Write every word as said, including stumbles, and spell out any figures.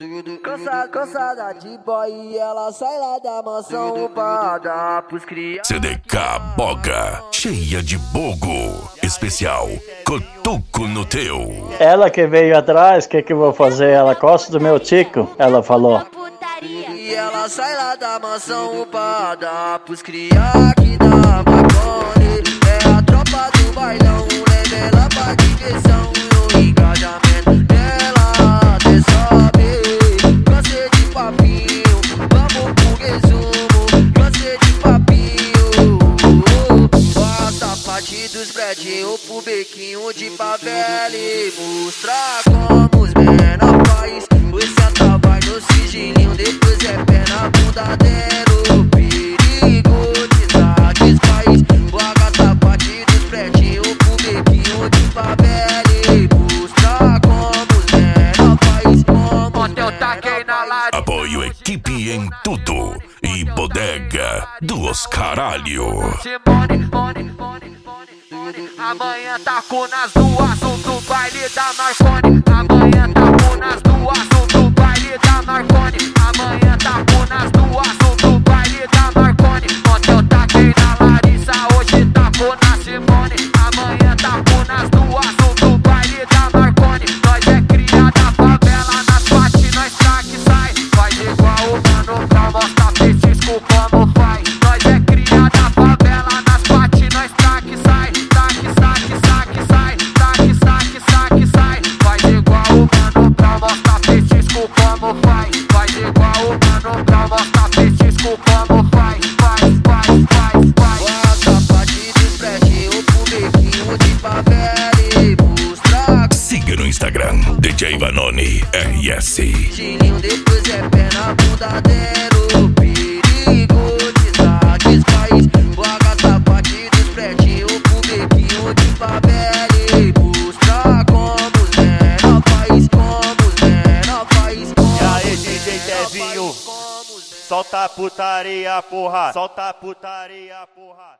Cansada, cansada de boy e ela sai lá da mansão pra dar pros criados. C D K Boga, cheia de bogo. Especial, Cotuco no Teu. Ela que veio atrás, o que que eu vou fazer? Ela gosta do meu tico, ela falou. E ela sai lá da mansão pra dar pros criados que dá macone. É a tropa do bailão, leva ela pra diversão. O engajamento dela até sobe. Cansei de papinho, vamos pro resumo. Cansei de papinho. Basta parte dos prédios pro bequinho de favela e mostrar como os menor faz. O senta vai no sigilinho, depois é pé na bunda dela. Perigo de satisfaz. O agaça parte dos prédios pro bequinho de favela e mostrar como os menor faz. Como Ontem eu taquei na laje. Apoio equipe em tudo e bodega dos caralho. Simone, Simone, Simone, Simone. Amanhã taco nas duas, um do baile da Marconi. Amanhã taco nas duas, um do baile da Marconi. Amanhã taco nas duas, um do baile da Marconi. Ontem eu taquei na Larissa, hoje taco na Simone. Amanhã taco nas duas, um do baile da Marconi. Nós é cria da favela, nas partes nós tá que sai. Faz igual o Mano Brown, mostra petisco como faz. Nós é cria da favela, nas partes nós tá que sai. Saque, saque, saque, sai. Saque, saque, saque, sai. Faz igual o Mano Brown, mostra petisco como faz. Faz igual o Mano Brown, mostra petisco como faz. Faz, faz, faz, faz. basta parte dos prédios pro bequinho de favela e mostrar. Siga no Instagram, D J Vanoni R S. Sigilinho, depois é pé na bunda dela. Perigo de satisfaz. O agaça parte dos prédios pro bequinho de favela e mostrar como os menor faz. Como os menor faz. E aí, D J Tevinho, solta a putaria, porra, solta a putaria, porra.